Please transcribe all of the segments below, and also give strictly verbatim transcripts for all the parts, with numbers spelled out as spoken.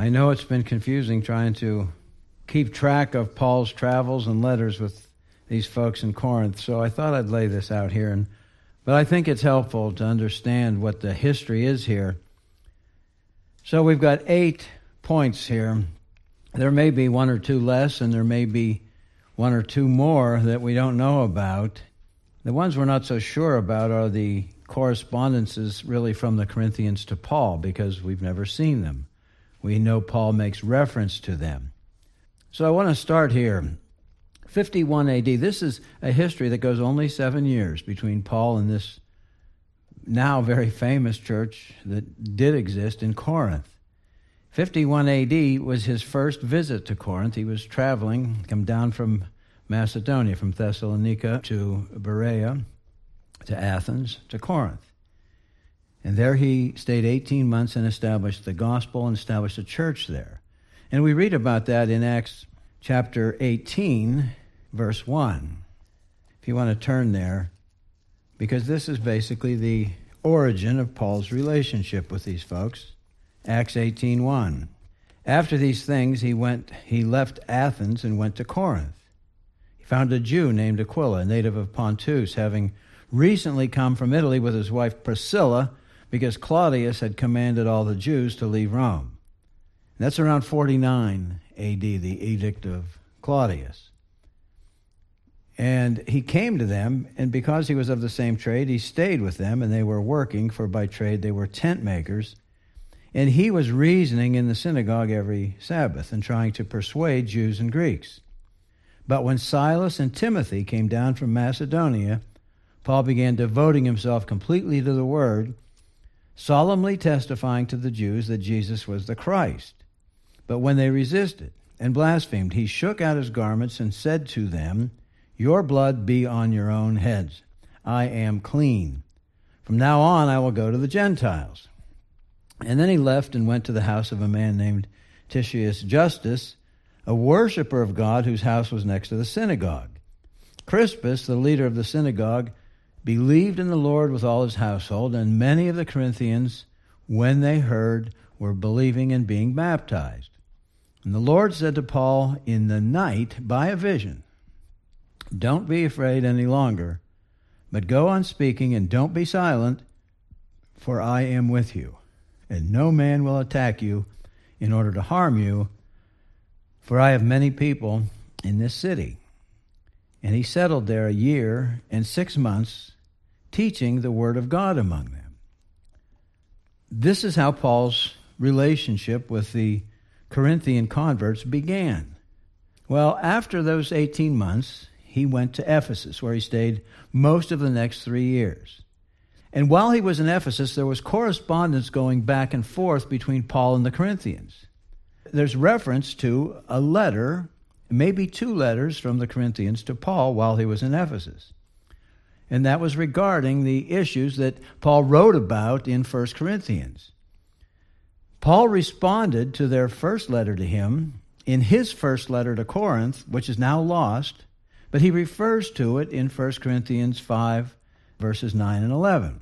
I know it's been confusing trying to keep track of Paul's travels and letters with these folks in Corinth, so I thought I'd lay this out here. And, but I think it's helpful to understand what the history is here. So we've got eight points here. There may be one or two less, and there may be one or two more that we don't know about. The ones we're not so sure about are the correspondences really from the Corinthians to Paul, because we've never seen them. We know Paul makes reference to them. So I want to start here. fifty-one A D. This is a history that goes only seven years between Paul and this now very famous church that did exist in Corinth. fifty-one A D was his first visit to Corinth. He was traveling, come down from Macedonia, from Thessalonica to Berea, to Athens, to Corinth. And there he stayed eighteen months and established the gospel and established a church there. And we read about that in Acts chapter eighteen, verse one. If you want to turn there, because this is basically the origin of Paul's relationship with these folks. Acts eighteen one. After these things he went he left Athens and went to Corinth. He found a Jew named Aquila, a native of Pontus, having recently come from Italy with his wife Priscilla, because Claudius had commanded all the Jews to leave Rome. And that's around forty-nine A D, the Edict of Claudius. And he came to them, and because he was of the same trade, he stayed with them, and they were working, for by trade they were tent makers. And he was reasoning in the synagogue every Sabbath and trying to persuade Jews and Greeks. But when Silas and Timothy came down from Macedonia, Paul began devoting himself completely to the word, solemnly testifying to the Jews that Jesus was the Christ. But when they resisted and blasphemed, he shook out his garments and said to them, "Your blood be on your own heads. I am clean. From now on I will go to the Gentiles." And then he left and went to the house of a man named Titius Justus, a worshiper of God whose house was next to the synagogue. Crispus, the leader of the synagogue, believed in the Lord with all his household, and many of the Corinthians, when they heard, were believing and being baptized. And the Lord said to Paul in the night by a vision, "Don't be afraid any longer, but go on speaking and don't be silent, for I am with you. And no man will attack you in order to harm you, for I have many people in this city." And he settled there a year and six months, teaching the word of God among them. This is how Paul's relationship with the Corinthian converts began. Well, after those eighteen months, he went to Ephesus, where he stayed most of the next three years. And while he was in Ephesus, there was correspondence going back and forth between Paul and the Corinthians. There's reference to a letter, maybe two letters from the Corinthians to Paul while he was in Ephesus. And that was regarding the issues that Paul wrote about in First Corinthians. Paul responded to their first letter to him in his first letter to Corinth, which is now lost, but he refers to it in First Corinthians five, verses nine and eleven.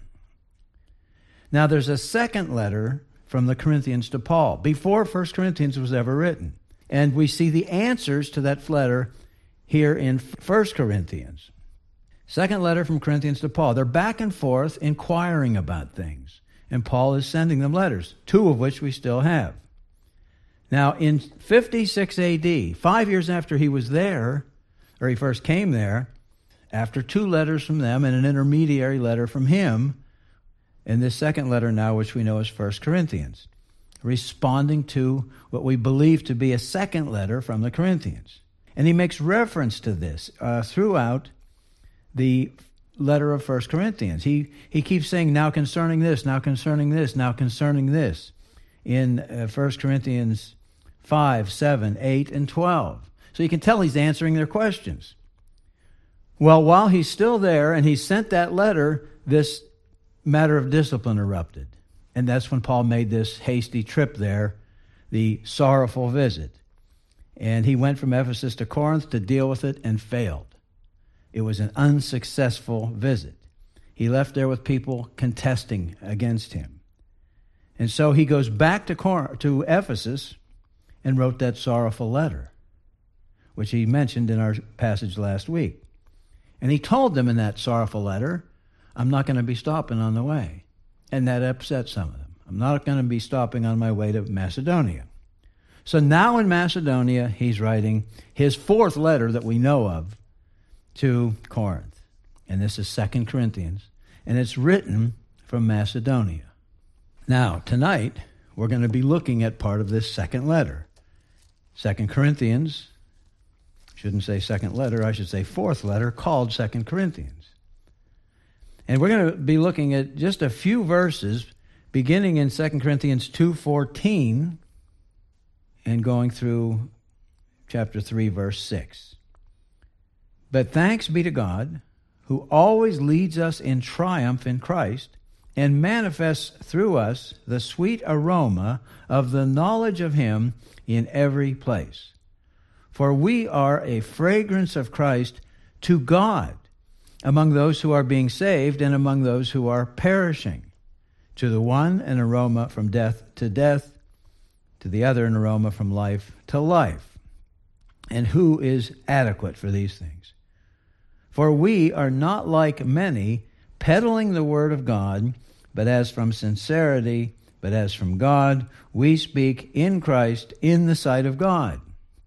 Now there's a second letter from the Corinthians to Paul, before First Corinthians was ever written. And we see the answers to that letter here in First Corinthians. Second letter from Corinthians to Paul. They're back and forth inquiring about things. And Paul is sending them letters, two of which we still have. Now, in fifty-six A D, five years after he was there, or he first came there, after two letters from them and an intermediary letter from him, and this second letter now, which we know as First Corinthians, responding to what we believe to be a second letter from the Corinthians. And he makes reference to this uh, throughout the letter of First Corinthians. He he keeps saying, now concerning this, now concerning this, now concerning this, in uh, First Corinthians five, seven, eight, and twelve. So you can tell he's answering their questions. Well, while he's still there and he sent that letter, this matter of discipline erupted. And that's when Paul made this hasty trip there, the sorrowful visit. And he went from Ephesus to Corinth to deal with it and failed. It was an unsuccessful visit. He left there with people contesting against him. And so he goes back to Cor- to Ephesus, and wrote that sorrowful letter, which he mentioned in our passage last week. And he told them in that sorrowful letter, I'm not going to be stopping on the way. And that upset some of them. I'm not going to be stopping on my way to Macedonia. So now in Macedonia, he's writing his fourth letter that we know of to Corinth. And this is Second Corinthians. And it's written from Macedonia. Now, tonight, we're going to be looking at part of this second letter. Second Corinthians, shouldn't say second letter, I should say fourth letter, called Second Corinthians. And we're going to be looking at just a few verses, beginning in Second Corinthians two fourteen and going through chapter three, verse six. But thanks be to God, who always leads us in triumph in Christ, and manifests through us the sweet aroma of the knowledge of him in every place. For we are a fragrance of Christ to God among those who are being saved and among those who are perishing. To the one, an aroma from death to death, to the other, an aroma from life to life. And who is adequate for these things? For we are not like many, peddling the word of God, but as from sincerity, but as from God, we speak in Christ in the sight of God.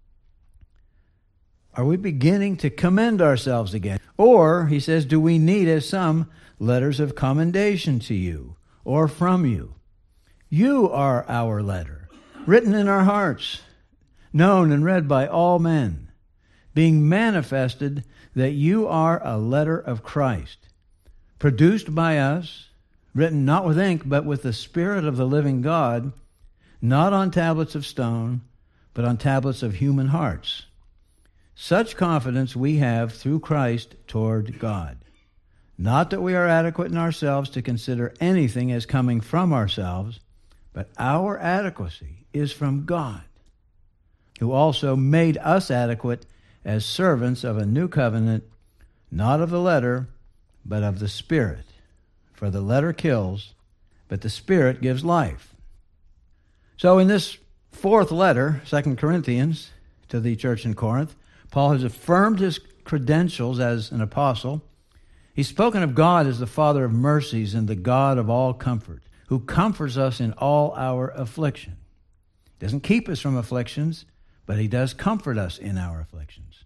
Are we beginning to commend ourselves again? Or, he says, do we need, as some, letters of commendation to you or from you? You are our letter, written in our hearts, known and read by all men, being manifested that you are a letter of Christ, produced by us, written not with ink, but with the Spirit of the living God, not on tablets of stone, but on tablets of human hearts. Such confidence we have through Christ toward God. Not that we are adequate in ourselves to consider anything as coming from ourselves, but our adequacy is from God, who also made us adequate as servants of a new covenant, not of the letter, but of the Spirit. For the letter kills, but the Spirit gives life. So in this fourth letter, Second Corinthians, to the church in Corinth, Paul has affirmed his credentials as an apostle. He's spoken of God as the Father of mercies and the God of all comfort, who comforts us in all our affliction. He doesn't keep us from afflictions, but he does comfort us in our afflictions.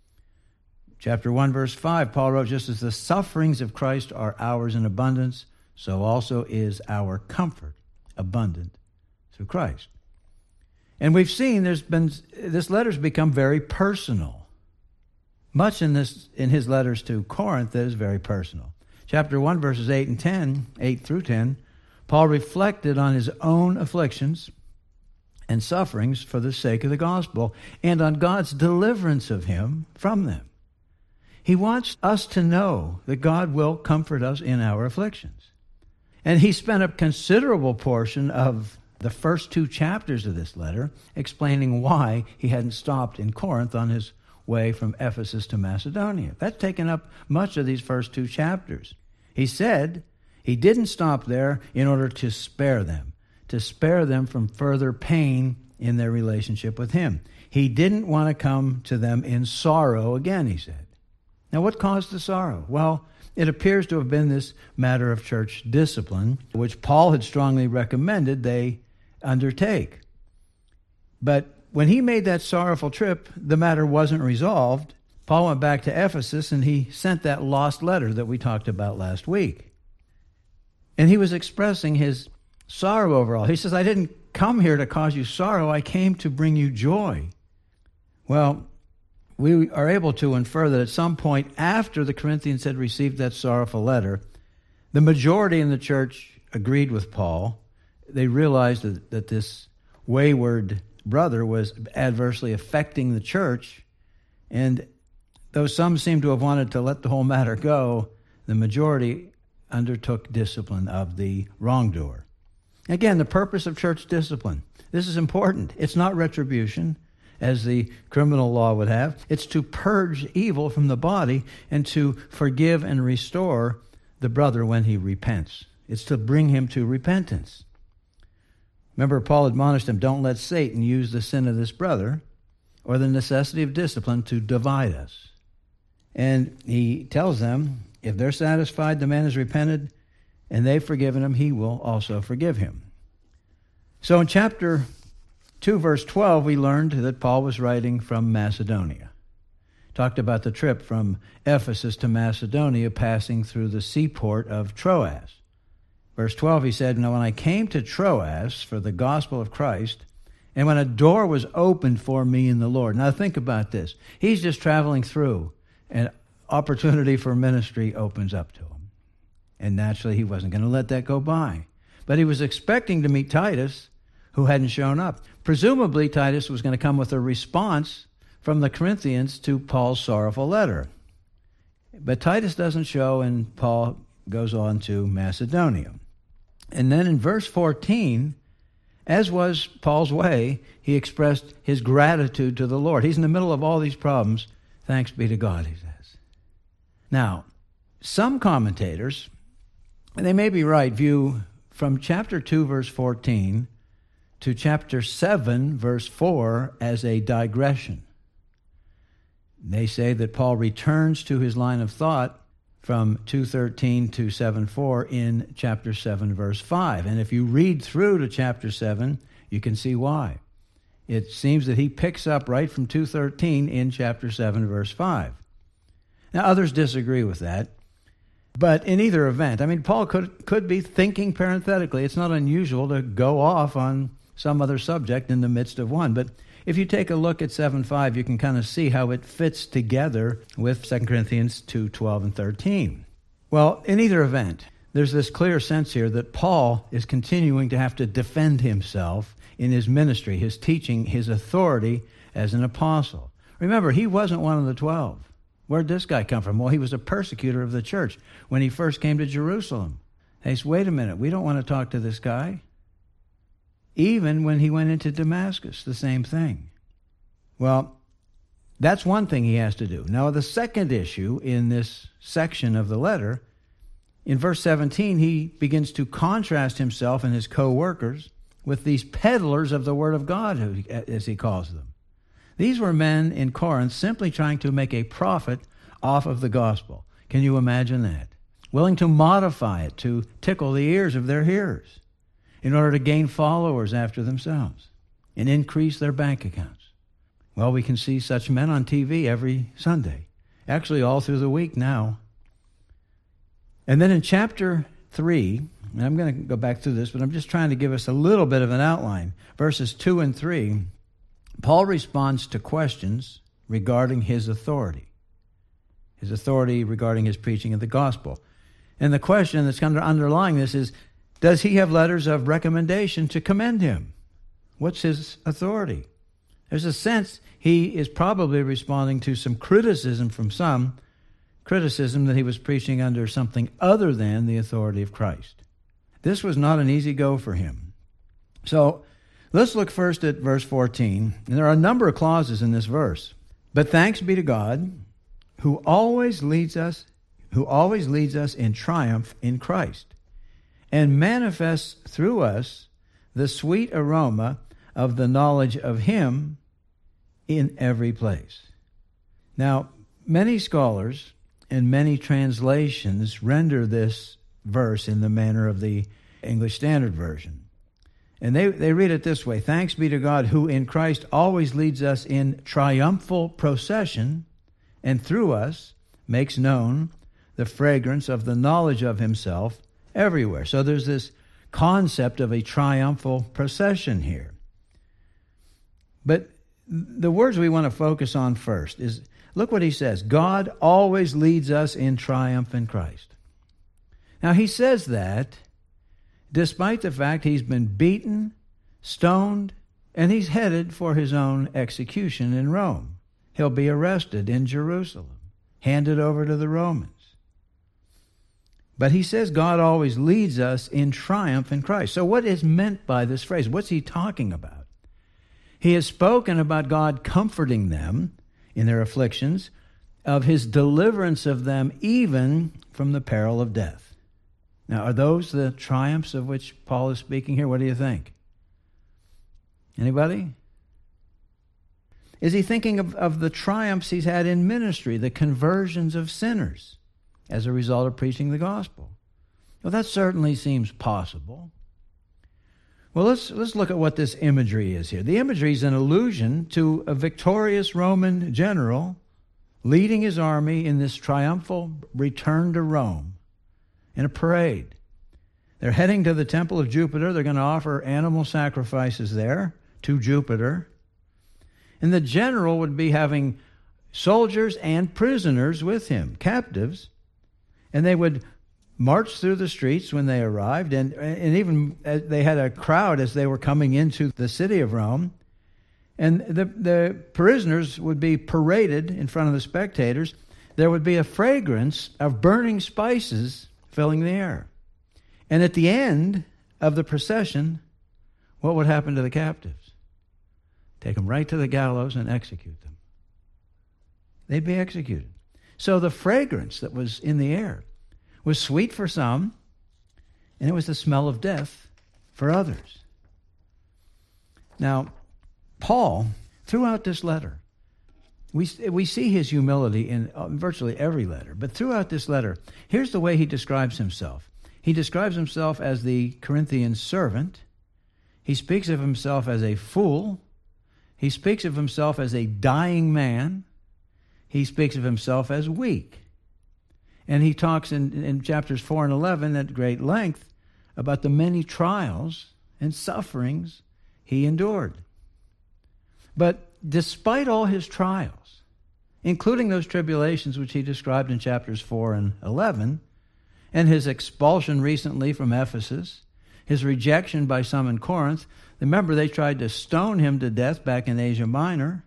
Chapter one, verse five, Paul wrote, just as the sufferings of Christ are ours in abundance, so also is our comfort abundant through Christ. And we've seen there's been this letter's become very personal. Much in this in his letters to Corinth that is very personal. Chapter one, verses eight and ten, eight through ten, Paul reflected on his own afflictions and sufferings for the sake of the gospel and on God's deliverance of him from them. He wants us to know that God will comfort us in our afflictions. And he spent a considerable portion of the first two chapters of this letter explaining why he hadn't stopped in Corinth on his way from Ephesus to Macedonia. That's taken up much of these first two chapters. He said he didn't stop there in order to spare them, to spare them from further pain in their relationship with him. He didn't want to come to them in sorrow again, he said. Now, what caused the sorrow? Well, it appears to have been this matter of church discipline, which Paul had strongly recommended they undertake. But when he made that sorrowful trip, the matter wasn't resolved. Paul went back to Ephesus and he sent that lost letter that we talked about last week. And he was expressing his sorrow over all. He says, I didn't come here to cause you sorrow. I came to bring you joy. Well, we are able to infer that at some point after the Corinthians had received that sorrowful letter, the majority in the church agreed with Paul. They realized that, that this wayward brother was adversely affecting the church, and though some seem to have wanted to let the whole matter go, the majority undertook discipline of the wrongdoer. Again, the purpose of church discipline. This is important. It's not retribution, as the criminal law would have. It's to purge evil from the body and to forgive and restore the brother when he repents. It's to bring him to repentance. Remember, Paul admonished him, don't let Satan use the sin of this brother or the necessity of discipline to divide us. And he tells them, if they're satisfied the man has repented and they've forgiven him, he will also forgive him. So in chapter two, verse twelve, we learned that Paul was writing from Macedonia. Talked about the trip from Ephesus to Macedonia, passing through the seaport of Troas. Verse twelve, he said, now when I came to Troas for the gospel of Christ, and when a door was opened for me in the Lord. Now think about this. He's just traveling through, and opportunity for ministry opens up to him. And naturally, he wasn't going to let that go by. But he was expecting to meet Titus, who hadn't shown up. Presumably, Titus was going to come with a response from the Corinthians to Paul's sorrowful letter. But Titus doesn't show, and Paul goes on to Macedonia. And then in verse fourteen, as was Paul's way, he expressed his gratitude to the Lord. He's in the middle of all these problems. Thanks be to God, he says. Now, some commentators, and they may be right, view from chapter two, verse fourteen to chapter seven, verse four as a digression. They say that Paul returns to his line of thought from two thirteen to seven four in chapter seven, verse five. And if you read through to chapter seven, you can see why. It seems that he picks up right from two thirteen in chapter seven, verse five. Now, others disagree with that. But in either event, I mean, Paul could, could be thinking parenthetically. It's not unusual to go off on some other subject in the midst of one. But if you take a look at seven five, you can kind of see how it fits together with Second Corinthians two twelve and thirteen. Well, in either event, there's this clear sense here that Paul is continuing to have to defend himself in his ministry, his teaching, his authority as an apostle. Remember, he wasn't one of the twelve. Where'd this guy come from? Well, he was a persecutor of the church when he first came to Jerusalem. They said, wait a minute, we don't want to talk to this guy. Even when he went into Damascus, the same thing. Well, that's one thing he has to do. Now, the second issue in this section of the letter, in verse seventeen, he begins to contrast himself and his co-workers with these peddlers of the Word of God, as he calls them. These were men in Corinth simply trying to make a profit off of the gospel. Can you imagine that? Willing to modify it to tickle the ears of their hearers in order to gain followers after themselves and increase their bank accounts. Well, we can see such men on T V every Sunday, actually all through the week now. And then in chapter three, and I'm going to go back through this, but I'm just trying to give us a little bit of an outline. Verses two and three, Paul responds to questions regarding his authority, his authority regarding his preaching of the gospel. And the question that's kind of underlying this is, does he have letters of recommendation to commend him? What's his authority? There's a sense he is probably responding to some criticism from some, criticism that he was preaching under something other than the authority of Christ. This was not an easy go for him. So let's look first at verse fourteen. And there are a number of clauses in this verse. But thanks be to God, who always leads us, who always leads us in triumph in Christ, and manifests through us the sweet aroma of the knowledge of him in every place. Now, many scholars and many translations render this verse in the manner of the English Standard Version. And they, they read it this way: thanks be to God who in Christ always leads us in triumphal procession and through us makes known the fragrance of the knowledge of himself everywhere. So there's this concept of a triumphal procession here. But the words we want to focus on first is, look what he says. God always leads us in triumph in Christ. Now he says that despite the fact he's been beaten, stoned, and he's headed for his own execution in Rome. He'll be arrested in Jerusalem, handed over to the Romans. But he says God always leads us in triumph in Christ. So what is meant by this phrase? What's he talking about? He has spoken about God comforting them in their afflictions, of his deliverance of them even from the peril of death. Now, are those the triumphs of which Paul is speaking here? What do you think? Anybody? Is he thinking of, of the triumphs he's had in ministry, the conversions of sinners as a result of preaching the gospel? Well, that certainly seems possible. Well, let's, let's look at what this imagery is here. The imagery is an allusion to a victorious Roman general leading his army in this triumphal return to Rome in a parade. They're heading to the temple of Jupiter. They're going to offer animal sacrifices there to Jupiter. And the general would be having soldiers and prisoners with him, captives. And they would march through the streets when they arrived. And, and even they had a crowd as they were coming into the city of Rome. And the, the prisoners would be paraded in front of the spectators. There would be a fragrance of burning spices filling the air. And at the end of the procession, what would happen to the captives? Take them right to the gallows and execute them. They'd be executed. So the fragrance that was in the air was sweet for some, and it was the smell of death for others. Now, Paul, throughout this letter, we, we see his humility in virtually every letter, but throughout this letter, here's the way he describes himself. He describes himself as the Corinthian servant. He speaks of himself as a fool. He speaks of himself as a dying man. He speaks of himself as weak. And he talks in, in chapters four and eleven at great length about the many trials and sufferings he endured. But despite all his trials, including those tribulations which he described in chapters four and eleven, and his expulsion recently from Ephesus, his rejection by some in Corinth. Remember, they tried to stone him to death back in Asia Minor.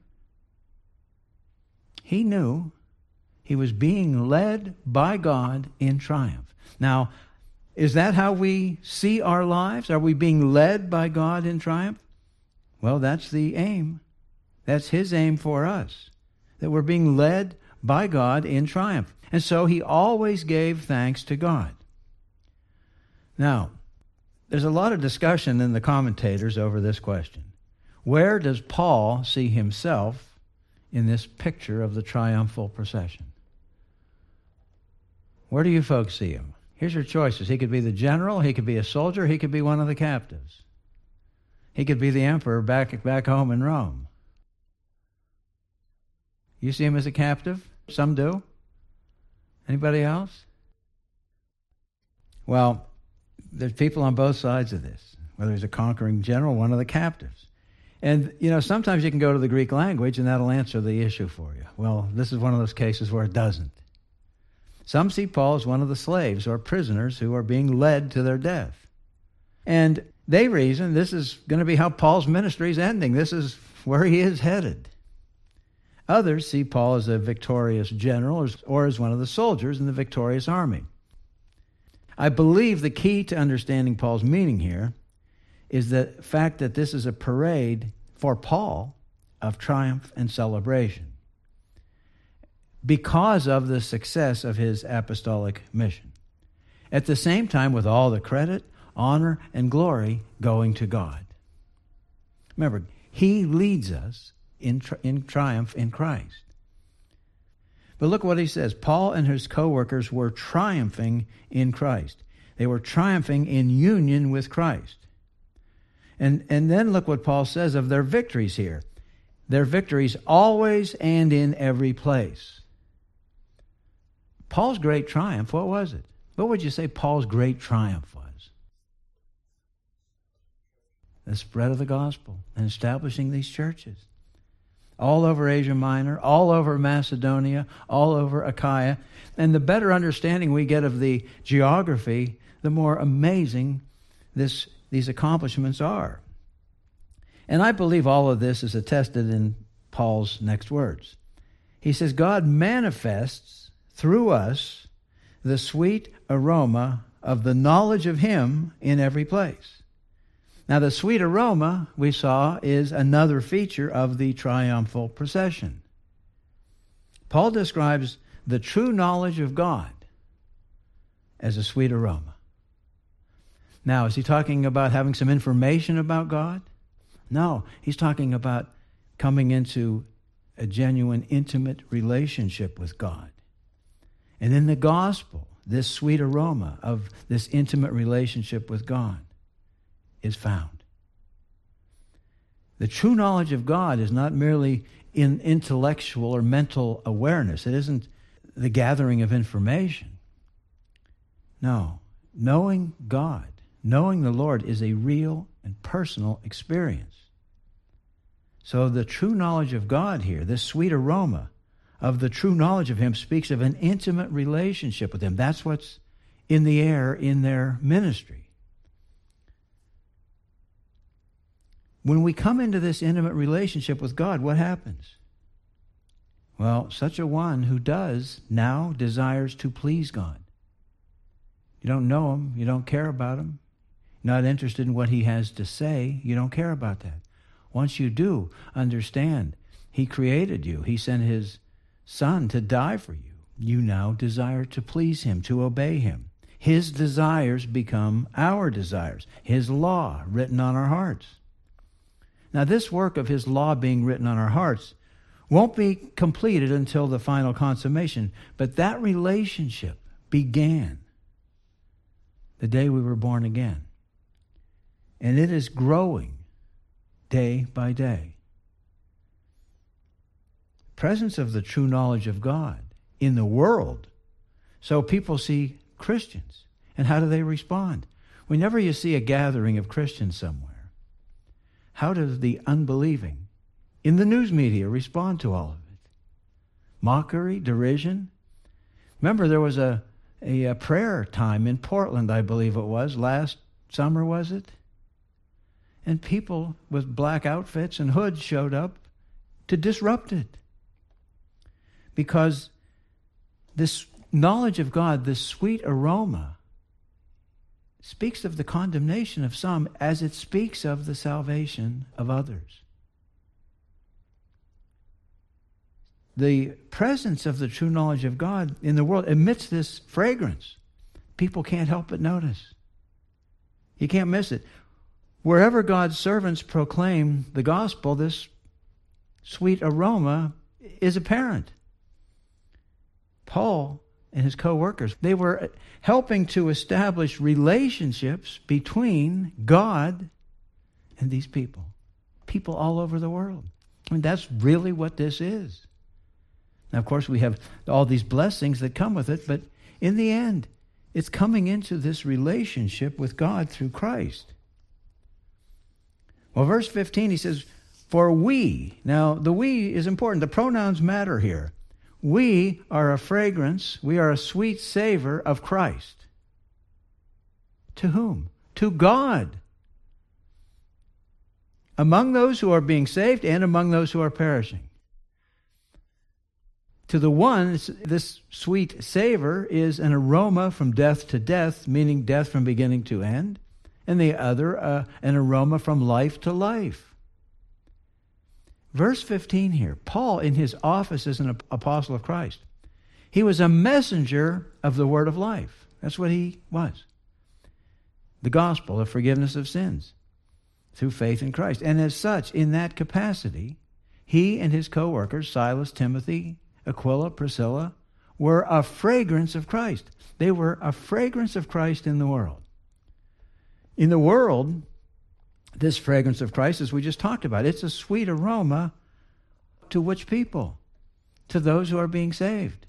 He knew he was being led by God in triumph. Now, is that how we see our lives? Are we being led by God in triumph? Well, that's the aim. That's his aim for us, that we're being led by God in triumph. And so he always gave thanks to God. Now, there's a lot of discussion in the commentators over this question. Where does Paul see himself in this picture of the triumphal procession? Where do you folks see him? Here's your choices. He could be the general, he could be a soldier, he could be one of the captives. He could be the emperor back, back home in Rome. You see him as a captive? Some do. Anybody else? Well, there's people on both sides of this, whether he's a conquering general, one of the captives. And, you know, sometimes you can go to the Greek language and that'll answer the issue for you. Well, this is one of those cases where it doesn't. Some see Paul as one of the slaves or prisoners who are being led to their death. And they reason this is going to be how Paul's ministry is ending. This is where he is headed. Others see Paul as a victorious general or as one of the soldiers in the victorious army. I believe the key to understanding Paul's meaning here is the fact that this is a parade for Paul of triumph and celebration because of the success of his apostolic mission. At the same time, with all the credit, honor, and glory going to God. Remember, he leads us in, tri- in triumph in Christ. But look what he says. Paul and his co-workers were triumphing in Christ. They were triumphing in union with Christ. And, and then look what Paul says of their victories here. Their victories always and in every place. Paul's great triumph, what was it? What would you say Paul's great triumph was? The spread of the gospel and establishing these churches. All over Asia Minor, all over Macedonia, all over Achaia. And the better understanding we get of the geography, the more amazing this, these accomplishments are. And I believe all of this is attested in Paul's next words. He says, God manifests through us the sweet aroma of the knowledge of him in every place. Now, the sweet aroma, we saw, is another feature of the triumphal procession. Paul describes the true knowledge of God as a sweet aroma. Now, is he talking about having some information about God? No, he's talking about coming into a genuine, intimate relationship with God. And in the gospel, this sweet aroma of this intimate relationship with God is found. The true knowledge of God is not merely in intellectual or mental awareness. It isn't the gathering of information. No, knowing God, knowing the Lord is a real and personal experience. So the true knowledge of God here, this sweet aroma of the true knowledge of Him, speaks of an intimate relationship with Him. That's what's in the air in their ministry. When we come into this intimate relationship with God, what happens? Well, such a one who does now desires to please God. You don't know Him, you don't care about Him, not interested in what He has to say, you don't care about that. Once you do understand He created you, He sent His Son to die for you, you now desire to please Him, to obey Him. His desires become our desires, His law written on our hearts. Now, this work of His law being written on our hearts won't be completed until the final consummation, but that relationship began the day we were born again. And it is growing day by day. Presence of the true knowledge of God in the world. So people see Christians, and how do they respond? Whenever you see a gathering of Christians somewhere, how does the unbelieving in the news media respond to all of it? Mockery, derision. Remember, there was a, a, a prayer time in Portland, I believe it was, last summer, was it? And people with black outfits and hoods showed up to disrupt it. Because this knowledge of God, this sweet aroma, speaks of the condemnation of some as it speaks of the salvation of others. The presence of the true knowledge of God in the world emits this fragrance. People can't help but notice. You can't miss it. Wherever God's servants proclaim the gospel, this sweet aroma is apparent. Paul and his co-workers, they were helping to establish relationships between God and these people. People all over the world. I mean, that's really what this is. Now, of course, we have all these blessings that come with it, but in the end, it's coming into this relationship with God through Christ. Well, verse fifteen, he says, for we, now the we is important. The pronouns matter here. We are a fragrance, we are a sweet savor of Christ. To whom? To God. Among those who are being saved and among those who are perishing. To the one, this sweet savor is an aroma from death to death, meaning death from beginning to end. And the other, uh, an aroma from life to life. Verse fifteen here, Paul in his office as an apostle of Christ, he was a messenger of the word of life. That's what he was. The gospel of forgiveness of sins through faith in Christ. And as such, in that capacity, he and his co-workers, Silas, Timothy, Aquila, Priscilla, were a fragrance of Christ. They were a fragrance of Christ in the world. In the world, this fragrance of Christ, as we just talked about, it's a sweet aroma to which people? To those who are being saved.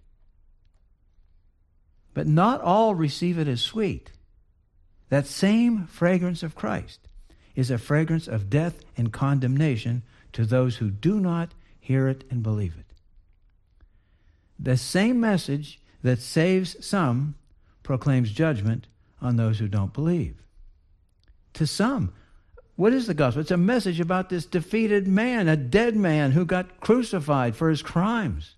But not all receive it as sweet. That same fragrance of Christ is a fragrance of death and condemnation to those who do not hear it and believe it. The same message that saves some proclaims judgment on those who don't believe. To some, what is the gospel? It's a message about this defeated man, a dead man who got crucified for his crimes.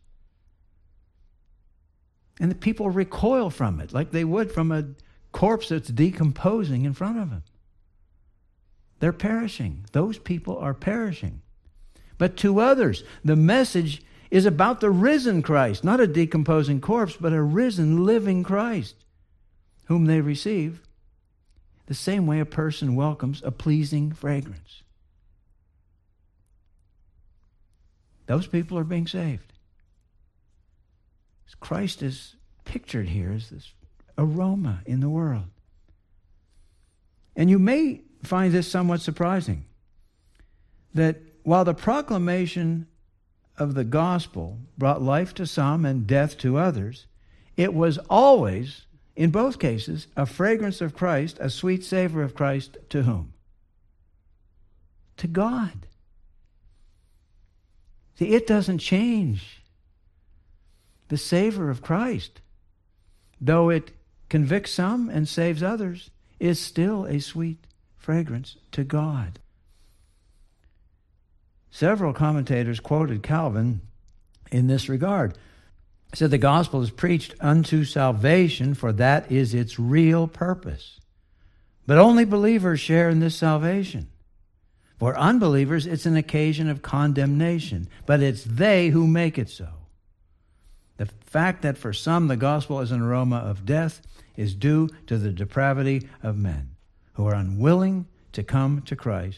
And the people recoil from it like they would from a corpse that's decomposing in front of them. They're perishing. Those people are perishing. But to others, the message is about the risen Christ, not a decomposing corpse, but a risen, living Christ, whom they receive the same way a person welcomes a pleasing fragrance. those people are being saved. Christ is pictured here as this aroma in the world. And you may find this somewhat surprising, that while the proclamation of the gospel brought life to some and death to others, it was always, in both cases, a fragrance of Christ, a sweet savor of Christ to whom? To God. See, it doesn't change. The savor of Christ, though it convicts some and saves others, is still a sweet fragrance to God. Several commentators quoted Calvin in this regard. Said the gospel is preached unto salvation, for that is its real purpose. But only believers share in this salvation. For unbelievers, it's an occasion of condemnation, but it's they who make it so. The fact that for some the gospel is an aroma of death is due to the depravity of men who are unwilling to come to Christ.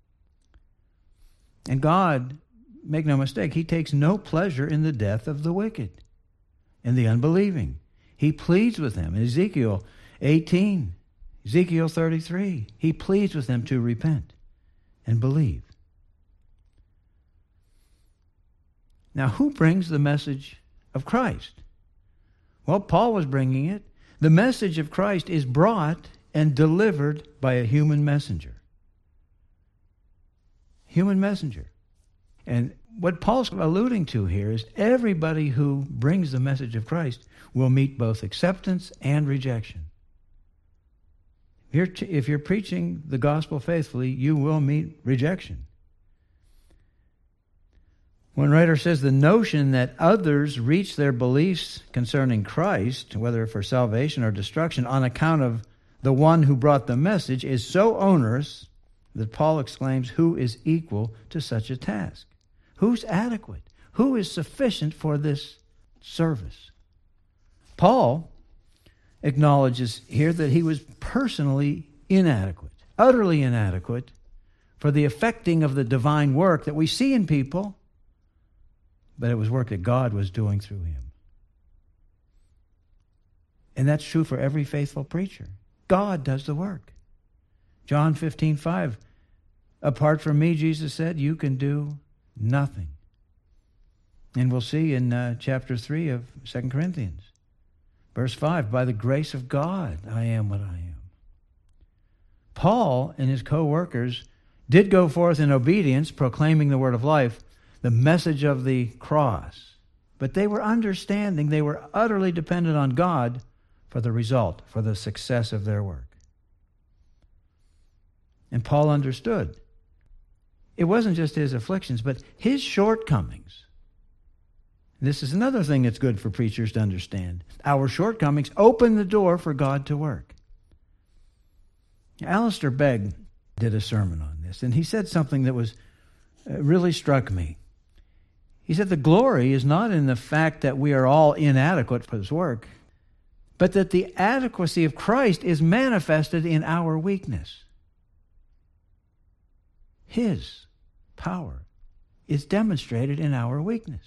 And God, make no mistake, he takes no pleasure in the death of the wicked and the unbelieving. He pleads with them. In Ezekiel eighteen, Ezekiel thirty-three, he pleads with them to repent and believe. Now, who brings the message of Christ? Well, Paul was bringing it. The message of Christ is brought and delivered by a human messenger. Human messenger. And what Paul's alluding to here is everybody who brings the message of Christ will meet both acceptance and rejection. If you're, t- if you're preaching the gospel faithfully, you will meet rejection. One writer says the notion that others reach their beliefs concerning Christ, whether for salvation or destruction, on account of the one who brought the message is so onerous that Paul exclaims, who is equal to such a task? Who's adequate? Who is sufficient for this service? Paul acknowledges here that he was personally inadequate, utterly inadequate for the effecting of the divine work that we see in people, but it was work that God was doing through him. And that's true for every faithful preacher. God does the work. John fifteen five, apart from me, Jesus said, you can do nothing. And we'll see in uh, chapter three of Second Corinthians, verse five, by the grace of God, I am what I am. Paul and his co-workers did go forth in obedience, proclaiming the word of life, the message of the cross. But they were understanding, they were utterly dependent on God for the result, for the success of their work. And Paul understood. It wasn't just his afflictions, but his shortcomings. This is another thing that's good for preachers to understand. Our shortcomings open the door for God to work. Alistair Begg did a sermon on this, and he said something that was uh, really struck me. He said the glory is not in the fact that we are all inadequate for this work, but that the adequacy of Christ is manifested in our weakness. His power is demonstrated in our weakness.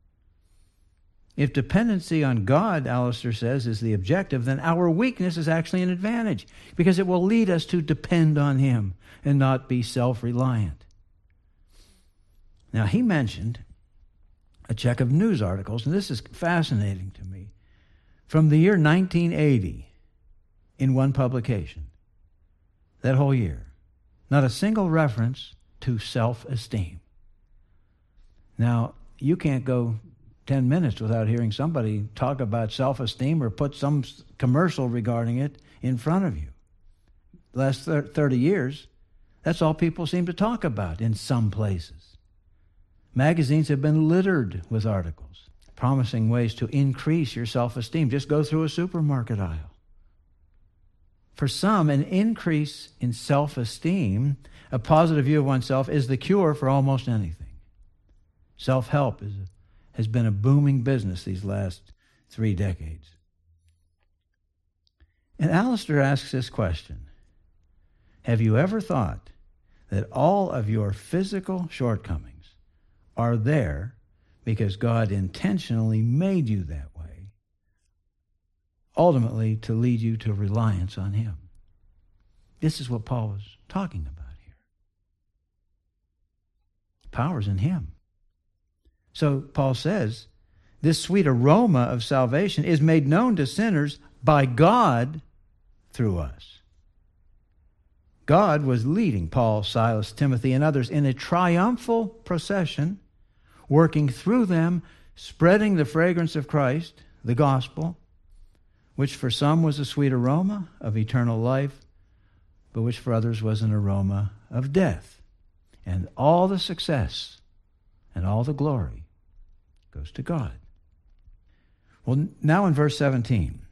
If dependency on God, Alistair says, is the objective, then our weakness is actually an advantage because it will lead us to depend on him and not be self-reliant. Now, he mentioned a check of news articles, and this is fascinating to me, from the year nineteen eighty in one publication, that whole year. Not a single reference to self-esteem. Now, you can't go ten minutes without hearing somebody talk about self-esteem or put some commercial regarding it in front of you. The last thirty years, that's all people seem to talk about in some places. Magazines have been littered with articles promising ways to increase your self-esteem. Just go through a supermarket aisle. For some, an increase in self-esteem, a positive view of oneself, is the cure for almost anything. Self-help is a, has been a booming business these last three decades. And Alistair asks this question: have you ever thought that all of your physical shortcomings are there because God intentionally made you that way, ultimately to lead you to reliance on him. This is what Paul was talking about here. Power's in him. So Paul says, this sweet aroma of salvation is made known to sinners by God through us. God was leading Paul, Silas, Timothy, and others in a triumphal procession, working through them, spreading the fragrance of Christ, the gospel, which for some was a sweet aroma of eternal life, but which for others was an aroma of death. And all the success and all the glory goes to God. Well, now in verse seventeen,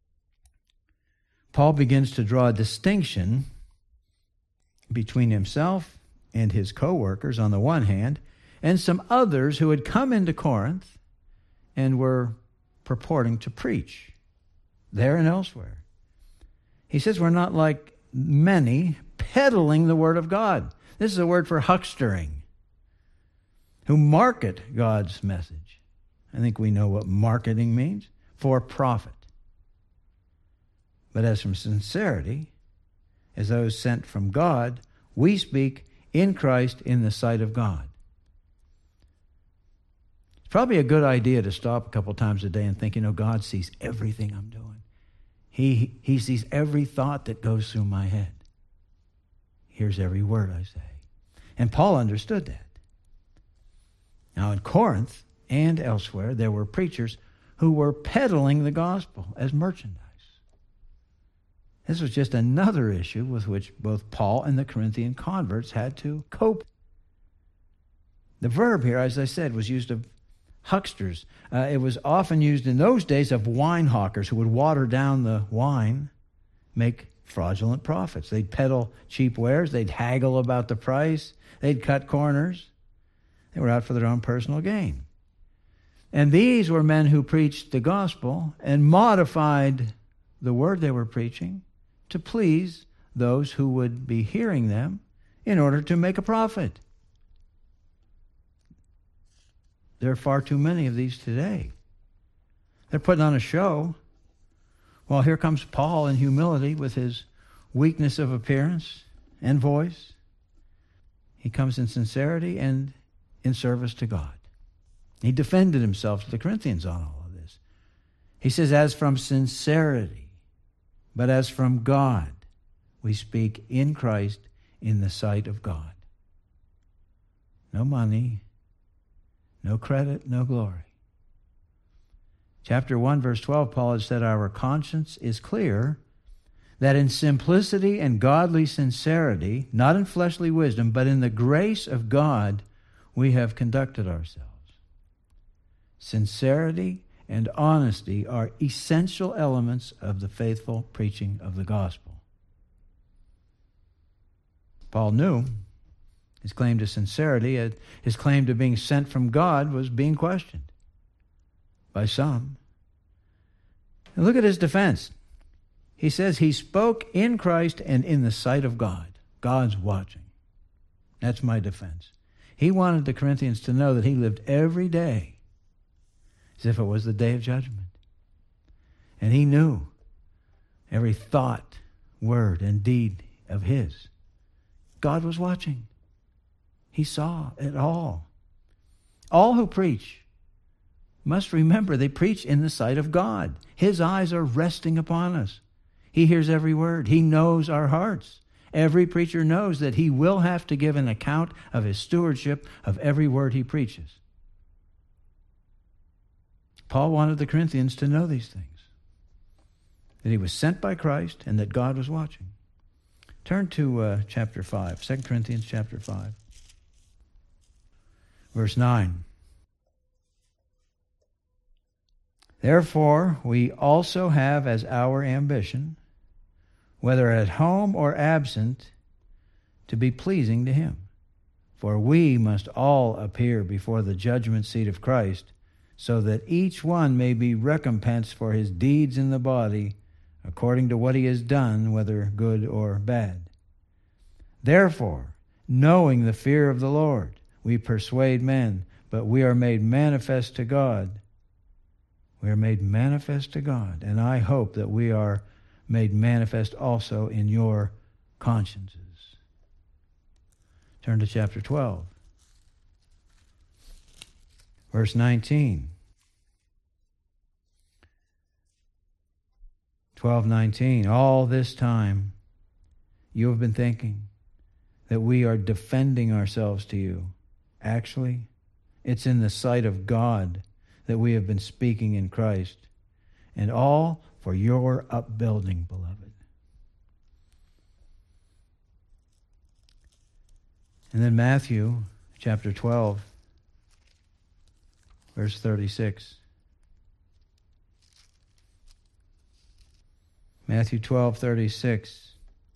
Paul begins to draw a distinction between himself and his co-workers on the one hand, and some others who had come into Corinth and were purporting to preach there and elsewhere. He says we're not like many peddling the word of God. This is a word for huckstering, who market God's message. I think we know what marketing means, for profit. But as from sincerity, as those sent from God, we speak in Christ in the sight of God. It's probably a good idea to stop a couple times a day and think, you know, God sees everything I'm doing. He, he sees every thought that goes through my head. Here's every word I say. And Paul understood that. Now in Corinth and elsewhere, there were preachers who were peddling the gospel as merchandise. This was just another issue with which both Paul and the Corinthian converts had to cope. The verb here, as I said, was used of hucksters. Uh, it was often used in those days of wine hawkers who would water down the wine, make fraudulent profits. They'd peddle cheap wares. They'd haggle about the price. They'd cut corners. They were out for their own personal gain. And these were men who preached the gospel and modified the word they were preaching to please those who would be hearing them in order to make a profit. There are far too many of these today. They're putting on a show. Well, here comes Paul in humility with his weakness of appearance and voice. He comes in sincerity and in service to God. He defended himself to the Corinthians on all of this. He says, as from sincerity, but as from God, we speak in Christ in the sight of God. No money, no credit, no glory. Chapter one, verse twelve, Paul has said, our conscience is clear, that in simplicity and godly sincerity, not in fleshly wisdom, but in the grace of God, we have conducted ourselves. Sincerity and honesty are essential elements of the faithful preaching of the gospel. Paul knew his claim to sincerity, his claim to being sent from God, was being questioned by some. And look at his defense. He says he spoke in Christ and in the sight of God. God's watching. That's my defense. He wanted the Corinthians to know that he lived every day as if it was the day of judgment. And he knew every thought, word, and deed of his. God was watching. He saw it all. All who preach must remember they preach in the sight of God. His eyes are resting upon us. He hears every word. He knows our hearts. Every preacher knows that he will have to give an account of his stewardship of every word he preaches. Paul wanted the Corinthians to know these things, that he was sent by Christ and that God was watching. Turn to uh, chapter five, Second Corinthians chapter five, verse nine. Therefore, we also have as our ambition, whether at home or absent, to be pleasing to him. For we must all appear before the judgment seat of Christ, so that each one may be recompensed for his deeds in the body, according to what he has done, whether good or bad. Therefore, knowing the fear of the Lord, we persuade men, but we are made manifest to God. We are made manifest to God, and I hope that we are made manifest also in your consciences. Turn to chapter twelve. Verse nineteen. twelve nineteen. All this time you have been thinking that we are defending ourselves to you. Actually, it's in the sight of God that we have been speaking in Christ, and all for your upbuilding, beloved. And then Matthew chapter twelve, verse thirty-six. Matthew twelve, thirty-six.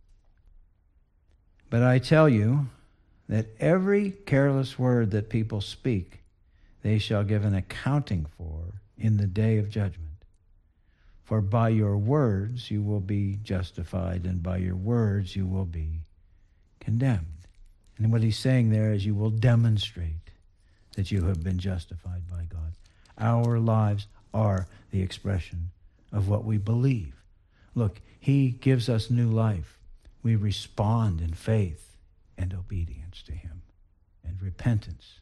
But I tell you that every careless word that people speak, they shall give an accounting for in the day of judgment. For by your words you will be justified, and by your words you will be condemned. And what he's saying there is you will demonstrate that you have been justified by God. Our lives are the expression of what we believe. Look, he gives us new life. We respond in faith and obedience to him and repentance.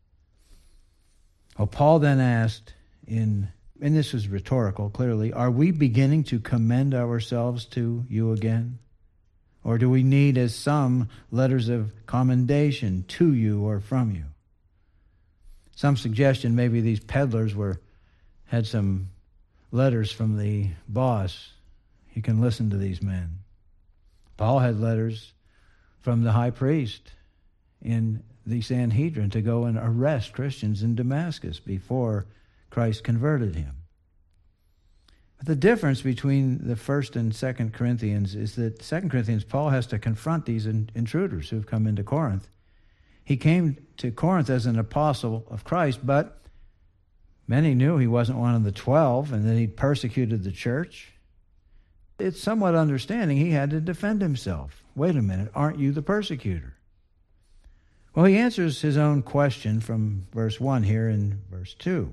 Well, Paul then asked in, and this was rhetorical, clearly, are we beginning to commend ourselves to you again? Or do we need, as some, letters of commendation to you or from you? Some suggestion maybe these peddlers were had some letters from the boss. You can listen to these men. Paul had letters from the high priest in the Sanhedrin to go and arrest Christians in Damascus before Christ converted him. But the difference between the first and second Corinthians is that second Corinthians, Paul has to confront these intruders who've come into Corinth. He came to Corinth as an apostle of Christ, but many knew he wasn't one of the twelve and that he'd persecuted the church. It's somewhat understanding he had to defend himself. Wait a minute, aren't you the persecutor? Well, he answers his own question from verse one here in verse two.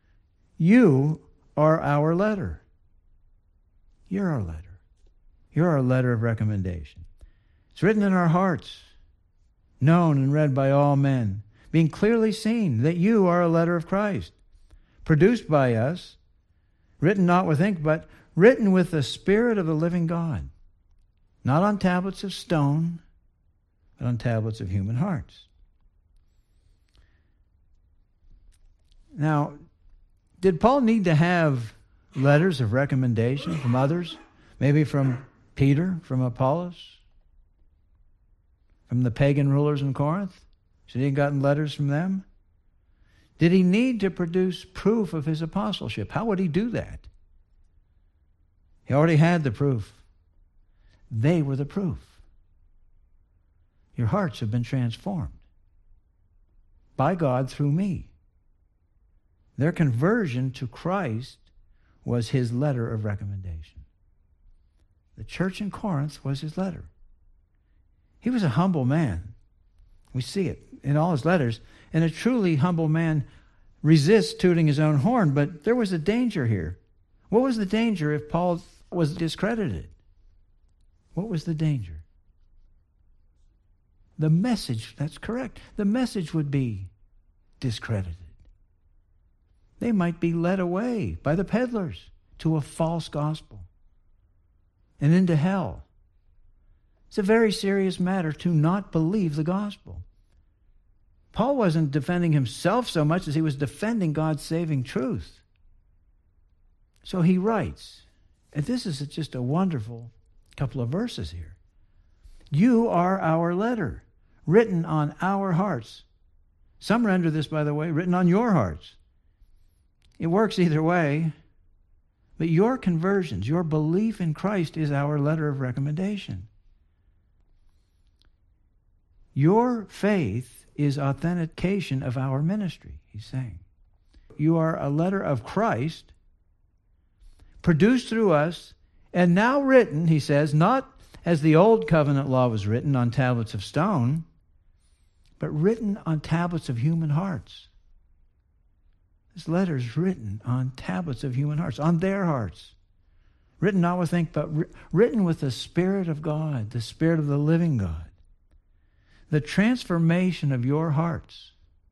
You are our letter. You're our letter. You're our letter of recommendation. It's written in our hearts, known and read by all men, being clearly seen that you are a letter of Christ, produced by us, written not with ink, but written with the Spirit of the living God, not on tablets of stone, but on tablets of human hearts. Now, did Paul need to have letters of recommendation from others? Maybe from Peter, from Apollos, from the pagan rulers in Corinth? Should he have gotten letters from them? Did he need to produce proof of his apostleship? How would he do that? He already had the proof. They were the proof. Your hearts have been transformed by God through me. Their conversion to Christ was his letter of recommendation. The church in Corinth was his letter. He was a humble man. We see it in all his letters. And a truly humble man resists tooting his own horn, but there was a danger here. What was the danger if Paul was discredited? What was the danger? The message, that's correct. The message would be discredited. They might be led away by the peddlers to a false gospel and into hell. It's a very serious matter to not believe the gospel. Paul wasn't defending himself so much as he was defending God's saving truth. So he writes, and this is just a wonderful couple of verses here. You are our letter, written on our hearts. Some render this, by the way, written on your hearts. It works either way, but your conversions, your belief in Christ is our letter of recommendation. Your faith is authentication of our ministry, he's saying. You are a letter of Christ, produced through us, and now written, he says, not as the old covenant law was written on tablets of stone, but written on tablets of human hearts. This letter is written on tablets of human hearts, on their hearts. Written not with ink, but written with the Spirit of God, the Spirit of the living God. The transformation of your hearts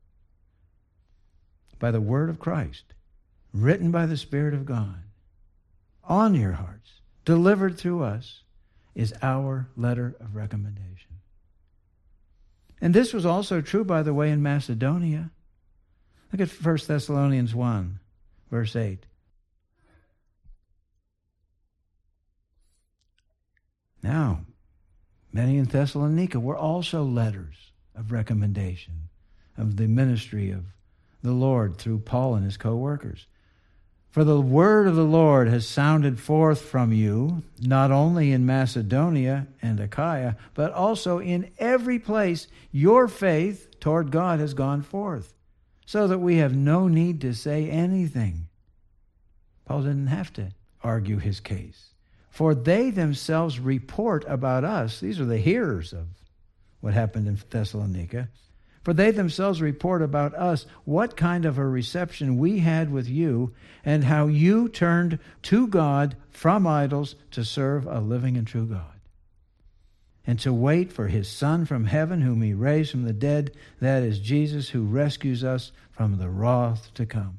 by the Word of Christ, written by the Spirit of God, on your hearts, delivered through us, is our letter of recommendation. And this was also true, by the way, in Macedonia. Look at First Thessalonians one, verse eight. Now, many in Thessalonica were also letters of recommendation of the ministry of the Lord through Paul and his co-workers. For the word of the Lord has sounded forth from you, not only in Macedonia and Achaia, but also in every place your faith toward God has gone forth, so that we have no need to say anything. Paul didn't have to argue his case. For they themselves report about us. These are the hearers of what happened in Thessalonica. For they themselves report about us what kind of a reception we had with you, and how you turned to God from idols to serve a living and true God, and to wait for his Son from heaven, whom he raised from the dead, that is Jesus, who rescues us from the wrath to come.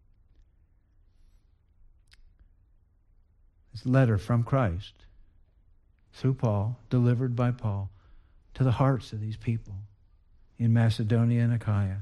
This letter from Christ, through Paul, delivered by Paul, to the hearts of these people in Macedonia and Achaia.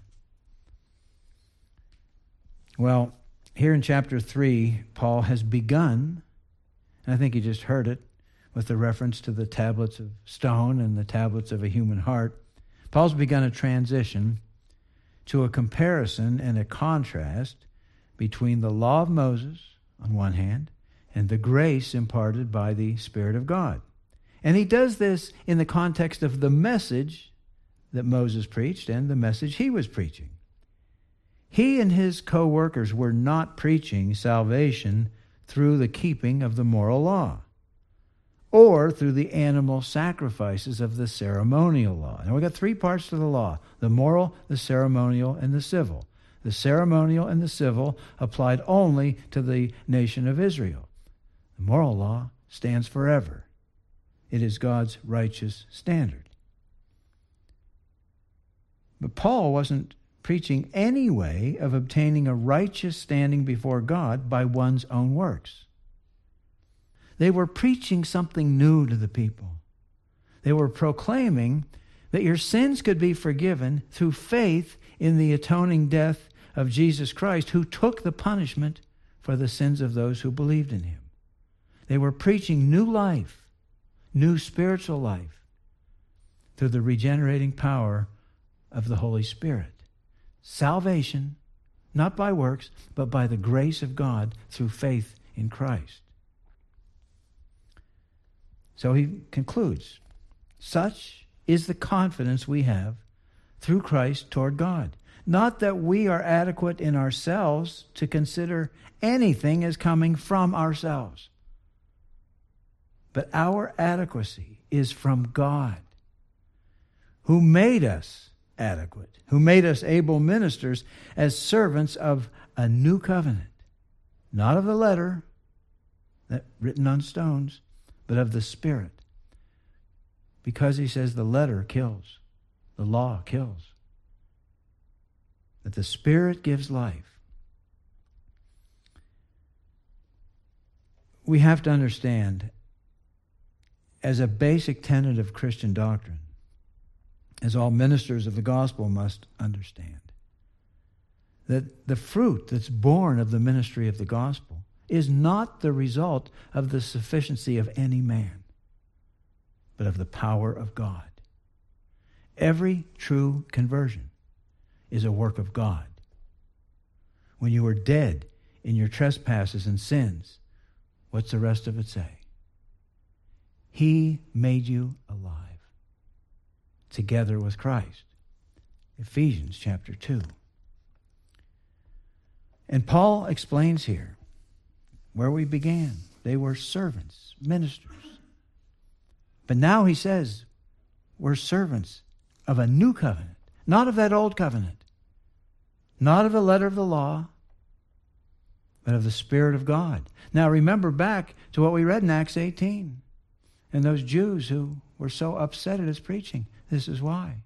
Well, here in chapter three, Paul has begun, and I think you just heard it with the reference to the tablets of stone and the tablets of a human heart. Paul's begun a transition to a comparison and a contrast between the law of Moses on one hand and the grace imparted by the Spirit of God. And he does this in the context of the message that Moses preached and the message he was preaching. He and his co-workers were not preaching salvation through the keeping of the moral law or through the animal sacrifices of the ceremonial law. Now we've got three parts to the law: the moral, the ceremonial, and the civil. The ceremonial and the civil applied only to the nation of Israel. The moral law stands forever. It is God's righteous standard. But Paul wasn't preaching any way of obtaining a righteous standing before God by one's own works. They were preaching something new to the people. They were proclaiming that your sins could be forgiven through faith in the atoning death of Jesus Christ, who took the punishment for the sins of those who believed in him. They were preaching new life, new spiritual life, through the regenerating power of the Holy Spirit. Salvation, not by works, but by the grace of God through faith in Christ. So he concludes, such is the confidence we have through Christ toward God. Not that we are adequate in ourselves to consider anything as coming from ourselves, but our adequacy is from God, who made us adequate, who made us able ministers as servants of a new covenant, not of the letter that written on stones, but of the Spirit. Because he says the letter kills, the law kills, but the Spirit gives life. We have to understand, as a basic tenet of Christian doctrine, as all ministers of the gospel must understand, that the fruit that's born of the ministry of the gospel is not the result of the sufficiency of any man, but of the power of God. Every true conversion is a work of God. When you were dead in your trespasses and sins, what's the rest of it say? He made you alive together with Christ. Ephesians chapter two. And Paul explains here where we began. They were servants, ministers. But now he says we're servants of a new covenant, not of that old covenant, not of the letter of the law, but of the Spirit of God. Now remember back to what we read in Acts eighteen. And those Jews who were so upset at his preaching. This is why.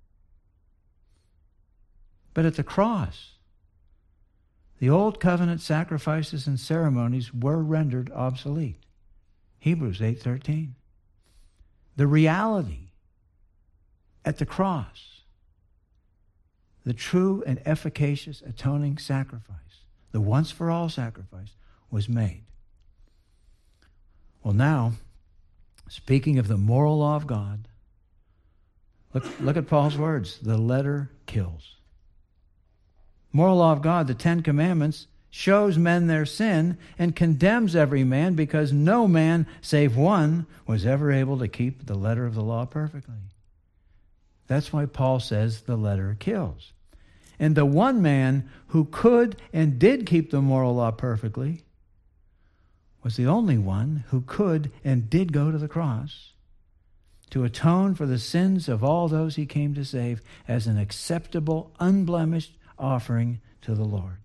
But at the cross, the old covenant sacrifices and ceremonies were rendered obsolete. Hebrews eight thirteen. The reality at the cross, the true and efficacious atoning sacrifice, the once-for-all sacrifice, was made. Well, now, speaking of the moral law of God, look, look at Paul's words. The letter kills. Moral law of God, the Ten Commandments, shows men their sin and condemns every man because no man, save one, was ever able to keep the letter of the law perfectly. That's why Paul says the letter kills. And the one man who could and did keep the moral law perfectly was the only one who could and did go to the cross to atone for the sins of all those he came to save as an acceptable, unblemished offering to the Lord.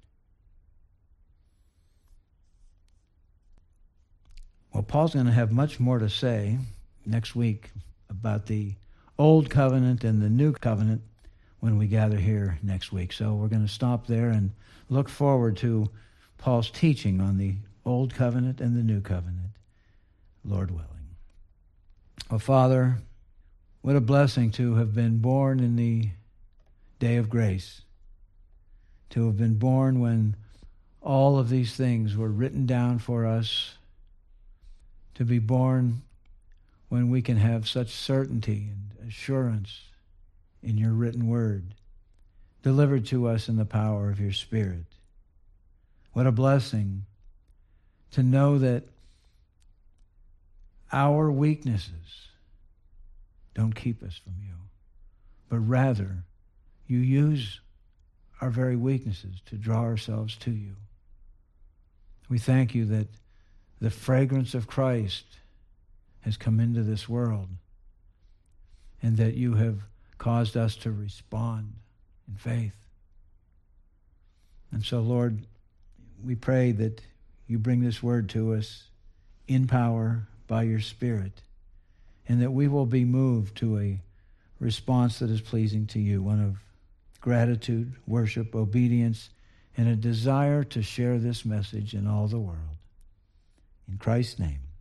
Well, Paul's going to have much more to say next week about the Old Covenant and the New Covenant when we gather here next week. So we're going to stop there and look forward to Paul's teaching on the Old Covenant and the New Covenant, Lord willing. Oh, Father, what a blessing to have been born in the day of grace, to have been born when all of these things were written down for us, to be born when we can have such certainty and assurance in your written word, delivered to us in the power of your Spirit. What a blessing to know that our weaknesses don't keep us from you, but rather you use our very weaknesses to draw ourselves to you. We thank you that the fragrance of Christ has come into this world and that you have caused us to respond in faith. And so, Lord, we pray that you bring this word to us in power by your Spirit, and that we will be moved to a response that is pleasing to you, one of gratitude, worship, obedience, and a desire to share this message in all the world. In Christ's name.